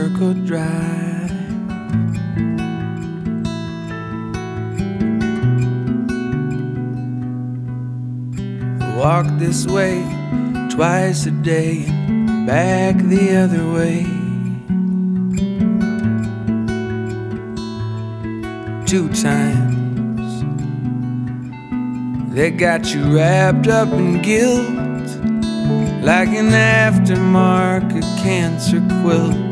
circle drive. Walk this way twice a day, back the other way. 2 times they got you wrapped up in guilt, like an aftermarket cancer quilt.